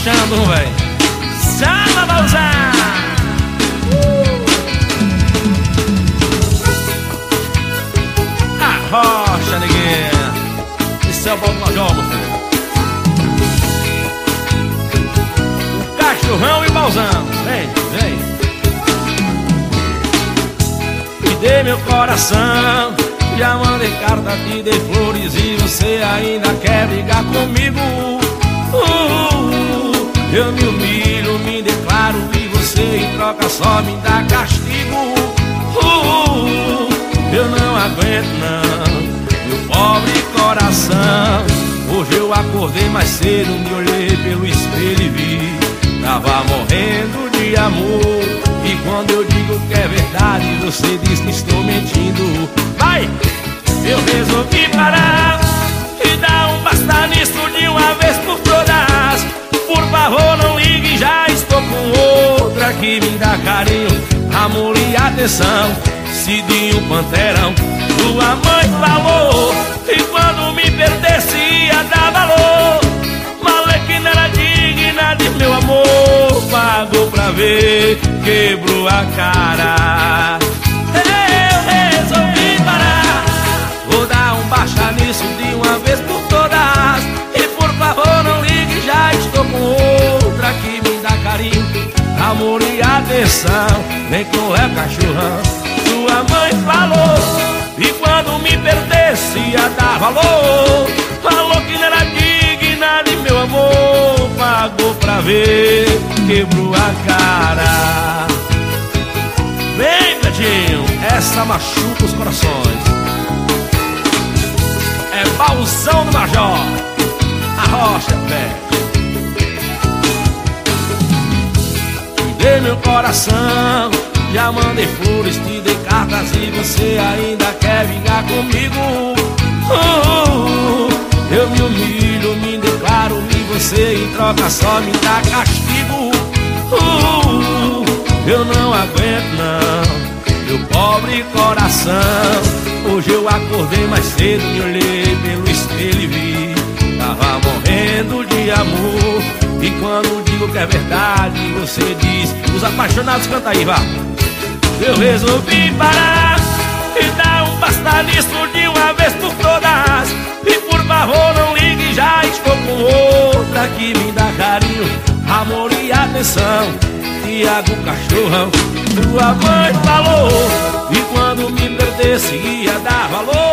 achando, velho. Chama, vai usar. Arrocha, neguinha. Isso é o bom que nós jogamos, filho. O cachorrão e o balzão. Vem, vem. Me dê meu coração. Já mandei carta, te dei flores e você ainda quer brigar comigo. Eu me humilho, me declaro e você em troca só me dá castigo. Eu não aguento não, meu pobre coração. Hoje eu acordei mais cedo, me olhei pelo espelho e vi, tava morrendo de amor. E quando eu digo que é verdade, você diz que estou mentindo. Vai! Eu resolvi parar e dar um basta nisso de uma vez por todas. Por favor não ligue, já estou com outra que me dá carinho, amor e atenção. Cidinho Panterão, sua mãe falou, e quando me perdesse ia dar valor. Malé que não era digna de meu amor, pagou pra ver, quebrou a cara. Eu resolvi parar, vou dar um baixa nisso de uma vez por todas. E por favor não ligue, já estou com outra que me dá carinho, amor e atenção. Vem com é cachorrão, sua mãe falou, e quando me perdesse ia dar valor. Falou que não era digna de meu amor, pagou pra ver, quebrou a cara. Vem, Betinho, essa machuca os corações. É Balzão do Major, Arrocha, velho. Me dê meu coração, já mandei flores, te dei cartas e você ainda quer vingar comigo. Eu me humilho, me declaro e você em troca só me dá castigo. Eu não aguento não, meu pobre coração. Hoje eu acordei mais cedo, me olhei pelo espelho e vi, tava morrendo de amor. E quando digo que é verdade, você diz, os apaixonados canta aí, vá. Eu resolvi parar e dar um basta nisso de uma vez por todas. E por favor não ligue, já estou com outra que me dá carinho, amor e atenção. Tiago Cachorrão, sua mãe falou, e quando me perdesse ia dar valor.